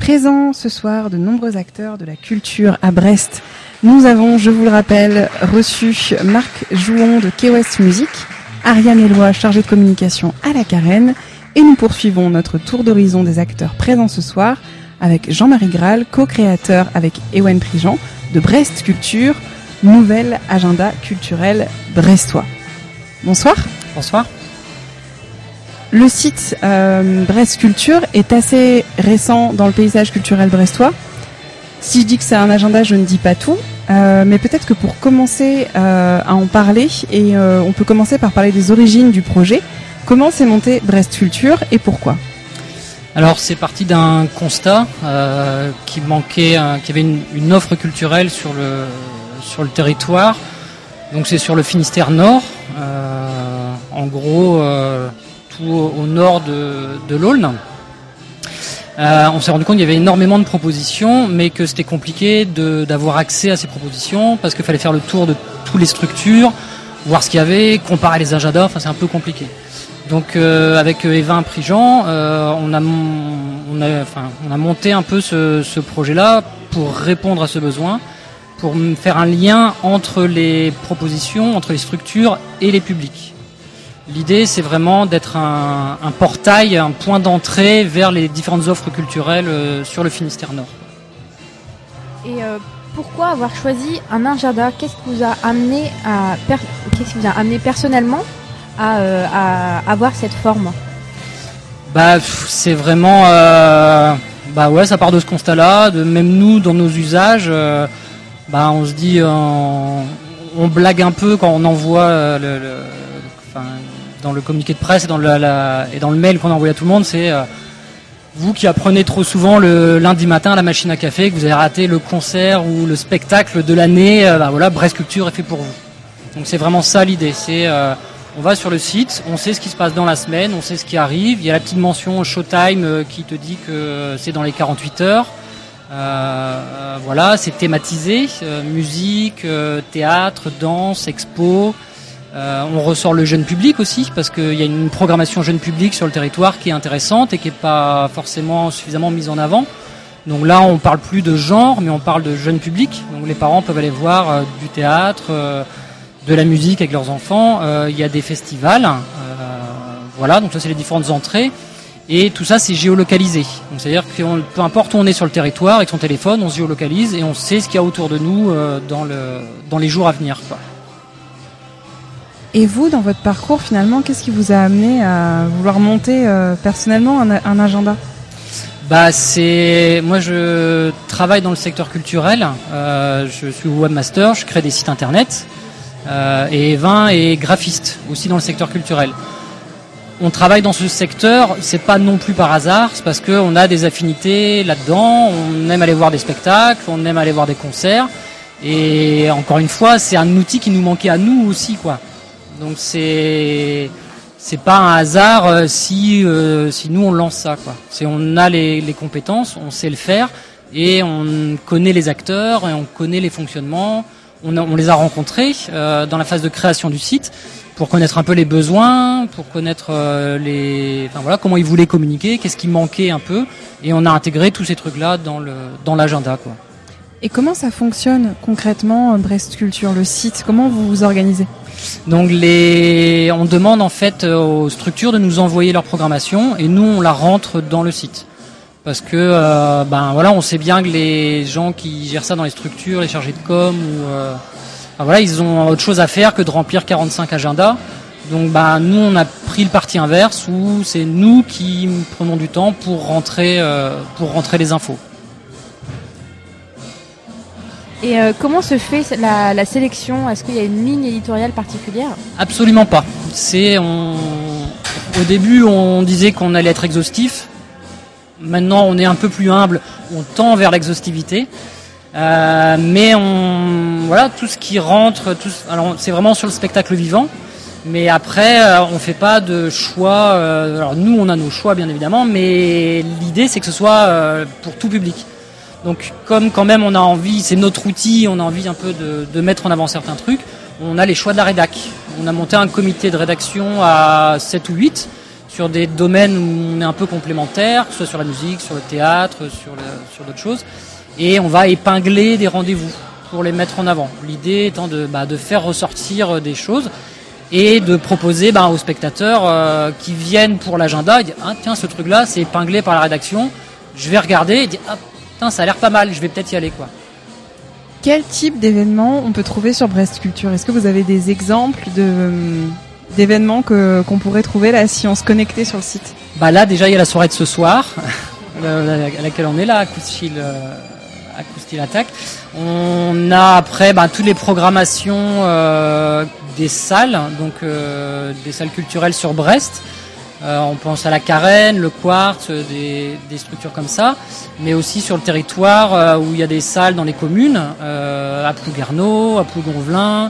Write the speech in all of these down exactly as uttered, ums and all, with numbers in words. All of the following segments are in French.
Présents ce soir de nombreux acteurs de la culture à Brest. Nous avons, je vous le rappelle, reçu Marc Jouon de Key West Music, Ariane Eloi, chargée de communication à la Carène, et nous poursuivons notre tour d'horizon des acteurs présents ce soir avec Jean-Marie Graal, co-créateur avec Ewen Prigent de Brest Culture, nouvel agenda culturel brestois. Bonsoir. Bonsoir. Le site euh, Brest Culture est assez récent dans le paysage culturel brestois. Si je dis que c'est un agenda, je ne dis pas tout, euh, mais peut-être que pour commencer euh, à en parler, et euh, on peut commencer par parler des origines du projet. Comment s'est monté Brest Culture et pourquoi ? Alors c'est parti d'un constat euh, qui manquait, euh, qu'il y avait une, une offre culturelle sur le sur le territoire. Donc c'est sur le Finistère Nord, euh, en gros euh, tout au, au nord de, de l'Aulne. Euh, on s'est rendu compte qu'il y avait énormément de propositions, mais que c'était compliqué de, d'avoir accès à ces propositions parce qu'il fallait faire le tour de toutes les structures, voir ce qu'il y avait, comparer les agendas. Enfin c'est un peu compliqué. Donc euh, avec Ewen Prigent, euh, on a on a enfin on a monté un peu ce, ce projet-là pour répondre à ce besoin, pour faire un lien entre les propositions, entre les structures et les publics. L'idée, c'est vraiment d'être un, un portail, un point d'entrée vers les différentes offres culturelles euh, sur le Finistère Nord. Et euh, pourquoi avoir choisi un agenda ? Qu'est-ce qui vous a amené à per... qu'est-ce qui vous a amené personnellement à, euh, à avoir cette forme ? Bah, c'est vraiment, euh, bah ouais, ça part de ce constat-là. De même nous, dans nos usages, euh, bah on se dit, euh, on blague un peu quand on envoie euh, le, le enfin, dans le communiqué de presse et dans le, la, et dans le mail qu'on a envoyé à tout le monde, c'est euh, vous qui apprenez trop souvent le lundi matin à la machine à café que vous avez raté le concert ou le spectacle de l'année, euh, bah voilà, Brest Culture est fait pour vous. Donc c'est vraiment ça l'idée, c'est euh, on va sur le site, on sait ce qui se passe dans la semaine, on sait ce qui arrive, il y a la petite mention Showtime euh, qui te dit que c'est dans les quarante-huit heures. Euh, voilà, c'est thématisé, euh, musique, euh, théâtre, danse, expo. Euh, on ressort le jeune public aussi parce qu'il y a une programmation jeune public sur le territoire qui est intéressante et qui n'est pas forcément suffisamment mise en avant. Donc là, on parle plus de genre, mais on parle de jeune public. Donc les parents peuvent aller voir euh, du théâtre, euh, de la musique avec leurs enfants. Euh, il y a des festivals, euh, voilà. Donc ça, c'est les différentes entrées. Et tout ça, c'est géolocalisé. Donc c'est-à-dire que on, peu importe où on est sur le territoire, avec son téléphone, on se géolocalise et on sait ce qu'il y a autour de nous euh, dans le dans les jours à venir, quoi. Et vous, dans votre parcours, finalement, qu'est-ce qui vous a amené à vouloir monter euh, personnellement un, un agenda ? Bah, c'est moi, je travaille dans le secteur culturel. Euh, je suis webmaster, je crée des sites internet. Euh, et Ewen est graphiste aussi dans le secteur culturel. On travaille dans ce secteur, c'est pas non plus par hasard, c'est parce qu'on a des affinités là-dedans. On aime aller voir des spectacles, on aime aller voir des concerts. Et encore une fois, c'est un outil qui nous manquait à nous aussi, quoi. Donc c'est c'est pas un hasard euh, si euh, si nous on lance ça, quoi. C'est on a les, les compétences, on sait le faire et on connaît les acteurs et on connaît les fonctionnements. On, a, on les a rencontrés euh, dans la phase de création du site pour connaître un peu les besoins, pour connaître euh, les enfin voilà comment ils voulaient communiquer, qu'est-ce qui manquait un peu et on a intégré tous ces trucs là dans le dans l'agenda, quoi. Et comment ça fonctionne concrètement, Brest Culture, le site ? Comment vous vous organisez ? Donc les, on demande en fait aux structures de nous envoyer leur programmation et nous on la rentre dans le site. Parce que euh, ben voilà, on sait bien que les gens qui gèrent ça dans les structures, les chargés de com, ou euh, ben voilà, ils ont autre chose à faire que de remplir quarante-cinq agendas. Donc ben nous on a pris le parti inverse où c'est nous qui prenons du temps pour rentrer euh, pour rentrer les infos. Et euh, comment se fait la, la sélection ? Est-ce qu'il y a une ligne éditoriale particulière ? Absolument pas. C'est on, au début on disait qu'on allait être exhaustif. Maintenant on est un peu plus humble, on tend vers l'exhaustivité. Euh, mais on voilà tout ce qui rentre, tout, alors c'est vraiment sur le spectacle vivant. Mais après euh, on fait pas de choix. Euh, alors nous on a nos choix bien évidemment, mais l'idée c'est que ce soit euh, pour tout public. Donc comme quand même on a envie, c'est notre outil, on a envie un peu de, de mettre en avant certains trucs, on a les choix de la rédac. On a monté un comité de rédaction à sept ou huit sur des domaines où on est un peu complémentaires, que ce soit sur la musique, sur le théâtre, sur, le, sur d'autres choses. Et on va épingler des rendez-vous pour les mettre en avant. L'idée étant de, bah, de faire ressortir des choses et de proposer bah, aux spectateurs euh, qui viennent pour l'agenda, ils disent ah, tiens, ce truc-là, c'est épinglé par la rédaction, je vais regarder et dire ah, putain, ça a l'air pas mal, je vais peut-être y aller, quoi. Quel type d'événements on peut trouver sur Brest Culture ? Est-ce que vous avez des exemples de, d'événements que, qu'on pourrait trouver là si on se connectait sur le site ? Bah là, déjà, il y a la soirée de ce soir, à laquelle on est là, à Coustil, euh, à Coustil Attaque. On a après bah, toutes les programmations euh, des salles, donc euh, des salles culturelles sur Brest. Euh, on pense à la Carène, le Quartz, des, des structures comme ça, mais aussi sur le territoire euh, où il y a des salles dans les communes, euh, à Plouguerneau, à Plougonvelin,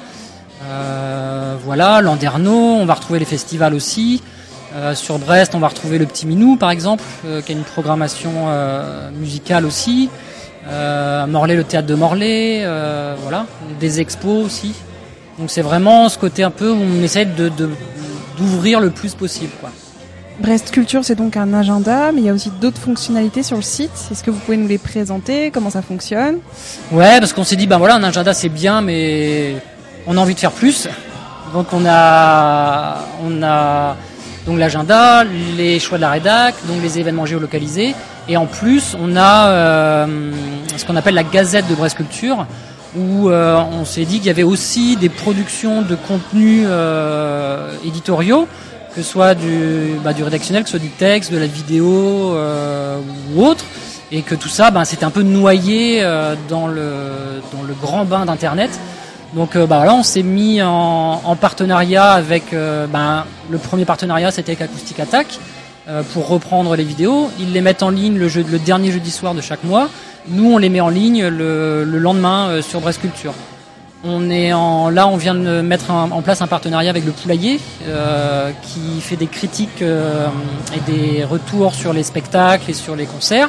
euh, voilà, Landerneau. On va retrouver les festivals aussi. Euh, sur Brest, on va retrouver le Petit Minou, par exemple, euh, qui a une programmation euh, musicale aussi. Euh, à Morlaix, le théâtre de Morlaix, euh, voilà, des expos aussi. Donc c'est vraiment ce côté un peu où on essaie de, de, d'ouvrir le plus possible, quoi. Brest Culture, c'est donc un agenda, mais il y a aussi d'autres fonctionnalités sur le site. Est-ce que vous pouvez nous les présenter ? Comment ça fonctionne ? Ouais, parce qu'on s'est dit, ben voilà, un agenda c'est bien, mais on a envie de faire plus. Donc on a, on a donc l'agenda, les choix de la rédac, donc les événements géolocalisés, et en plus on a euh, ce qu'on appelle la Gazette de Brest Culture, où euh, on s'est dit qu'il y avait aussi des productions de contenus euh, éditoriaux, que ce soit du, bah, du rédactionnel, que ce soit du texte, de la vidéo euh, ou autre, et que tout ça, bah, c'était un peu noyé euh, dans le dans le grand bain d'Internet. Donc euh, bah, là, on s'est mis en, en partenariat avec, euh, bah, le premier partenariat, c'était avec Acoustic Attack, euh, pour reprendre les vidéos. Ils les mettent en ligne le, jeu, le dernier jeudi soir de chaque mois. Nous, on les met en ligne le, le lendemain euh, sur Brest Culture. On est en, là, on vient de mettre un, en place un partenariat avec le Poulailler, euh, qui fait des critiques euh, et des retours sur les spectacles et sur les concerts.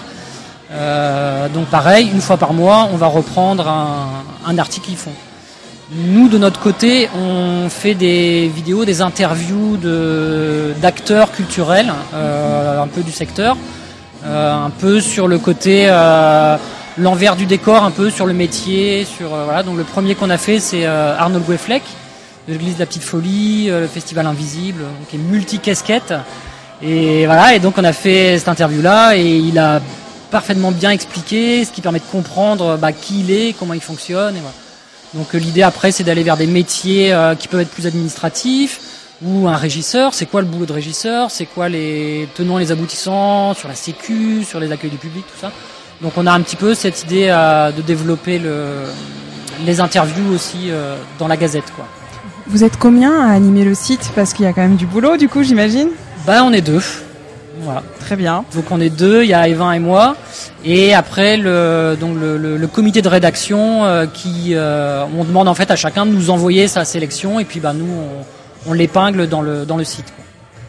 Euh, donc pareil, une fois par mois, on va reprendre un, un article qu'ils font. Nous, de notre côté, on fait des vidéos, des interviews de, d'acteurs culturels, euh, un peu du secteur, euh, un peu sur le côté... Euh, l'envers du décor, un peu sur le métier, sur euh, voilà. Donc le premier qu'on a fait, c'est euh, Arnaud Goueflec, de l'église de la Petite Folie, euh, le Festival Invisible, donc qui est multi-casquette. Et voilà, et donc on a fait cette interview-là, et il a parfaitement bien expliqué, ce qui permet de comprendre bah, qui il est, comment il fonctionne. Et voilà. Donc euh, l'idée après, c'est d'aller vers des métiers euh, qui peuvent être plus administratifs, ou un régisseur. C'est quoi le boulot de régisseur ? C'est quoi les tenants, les aboutissants sur la sécu, sur les accueils du public, tout ça. Donc on a un petit peu cette idée euh, de développer le, les interviews aussi euh, dans la Gazette, quoi. Vous êtes combien à animer le site ? Parce qu'il y a quand même du boulot, du coup, j'imagine ? Bah on est deux. Voilà. Très bien. Donc on est deux, il y a Evin et moi. Et après le, donc le, le, le comité de rédaction euh, qui euh, on demande en fait à chacun de nous envoyer sa sélection, et puis bah nous on, on l'épingle dans le, dans le site, quoi.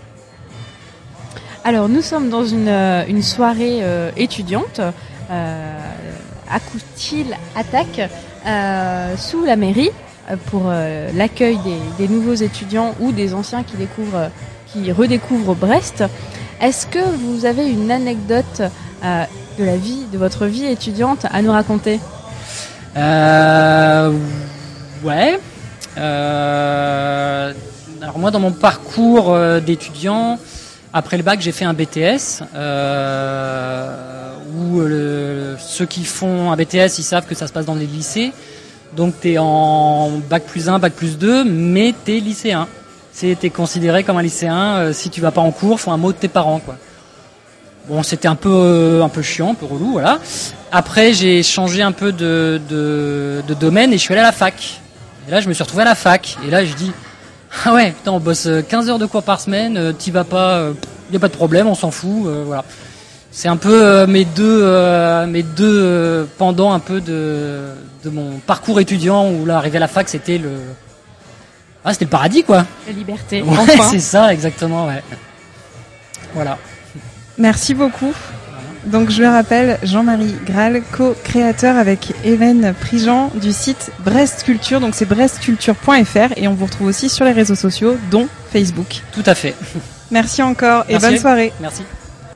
Alors nous sommes dans une, une soirée euh, étudiante. Euh, à Coustil Attaque, euh, sous la mairie, euh, pour euh, l'accueil des, des nouveaux étudiants ou des anciens qui découvrent, qui redécouvrent Brest. Est-ce que vous avez une anecdote euh, de la vie, de votre vie étudiante à nous raconter ? euh, Ouais. Euh, alors moi, dans mon parcours euh, d'étudiant, après le bac, j'ai fait un B T S. Euh, où le, ceux qui font un B T S, ils savent que ça se passe dans les lycées. Donc t'es en bac plus un, bac plus deux, mais t'es lycéen. C'est, t'es considéré comme un lycéen. Euh, si tu vas pas en cours, faut un mot de tes parents, quoi. Bon, c'était un peu, euh, un peu chiant, un peu relou, voilà. Après, j'ai changé un peu de, de, de domaine et je suis allé à la fac. Et là, je me suis retrouvé à la fac. Et là, je dis, ah ouais, putain, on bosse quinze heures de cours par semaine, euh, t'y vas pas, euh, y a pas de problème, on s'en fout, euh, voilà. C'est un peu euh, mes deux, euh, mes deux euh, pendants un peu de, de mon parcours étudiant, où là, arrivé à la fac, c'était le, ah, c'était le paradis, quoi. La liberté. Ouais, enfin. C'est ça, exactement, ouais. Voilà. Merci beaucoup. Donc je le rappelle, Jean-Marie Graal, co-créateur avec Even Prigent du site Brest Culture. Donc c'est brest culture point f r, et on vous retrouve aussi sur les réseaux sociaux, dont Facebook. Tout à fait. Merci encore et Merci. bonne soirée. Merci.